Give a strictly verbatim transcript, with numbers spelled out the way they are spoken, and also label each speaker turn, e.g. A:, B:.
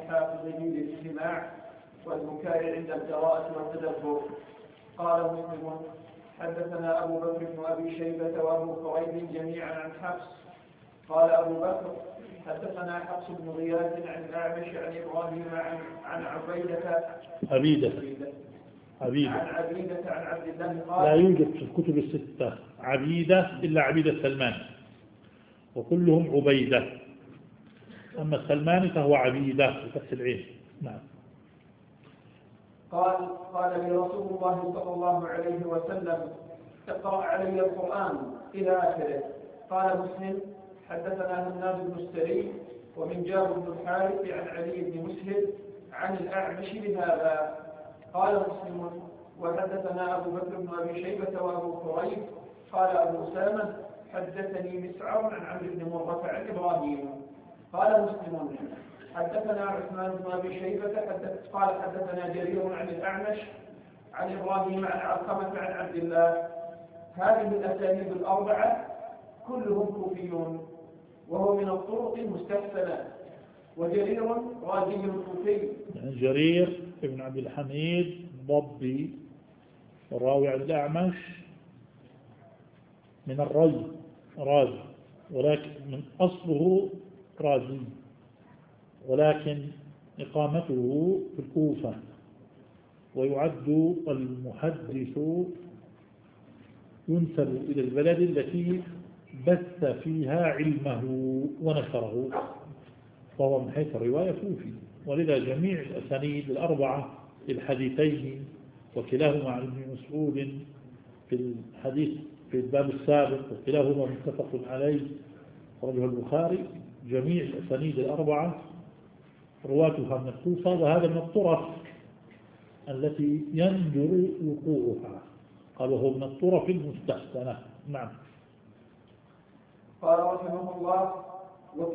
A: حافظه للاجتماع والبكاء عند القراءة والتدبر. قال مسلم حدثنا أبو بكر بن أبي شيبة وأبو كريب جميعا عن حفص. قال أبو بكر حدثنا حفص بن غياث عن الأعمش عن إبراهيم عن عن عبيدة
B: عبيدة عبيدة
A: عن عبيدة عن عبد الله قال
B: لا يوجد في الكتب الستة عبيدة إلا عبيدة سلمان وكلهم عبيدة، أما السلماني فهو عبيدة بفتح العين. نعم.
A: قال قال لي رسول الله صلى الله عليه وسلم اقرأ علي القرآن إلى آخره. قال مسلم حدثنا هناد بن السري ومن جابر بن الحارث عن علي بن مسهر عن الأعمش بهذا. قال مسلم وحدثنا أبو بكر بن أبي شيبة وأبو كريب. قال أبو أسامة حدثني مسعر عن عمرو بن مرة عن إبراهيم. قال مسلم حدثنا عثمان بن أبي شيبة حدث قال حدثنا جرير عن الأعمش عن إبراهيم عن علقمة عن عبد الله. هذه الأسانيد الأربعة كلهم كوفيون وهو من الطرق المستحسنة، وجرير راجي كوفي.
B: يعني جرير ابن عبد الحميد ضبي الراوي عن الأعمش من الري رازي، ولكن من أصله رازي، ولكن إقامته في الكوفة، ويعد المحدث ينسب إلى البلد التي بث فيها علمه ونشره، فهو من حيث الرواية كوفي. ولذا جميع الأسانيد الأربعة الحديثين وكلاهما عن ابن مسعود في الحديث في الباب السابق وكلاهما متفق عليه خرجه البخاري، جميع الأسانيد الأربعة رواتها من الكوفة، وهذا من الطرف التي يندر وقوعها، قال وهو من الطرف المستحسنة. نعم.
A: قال رحمه الله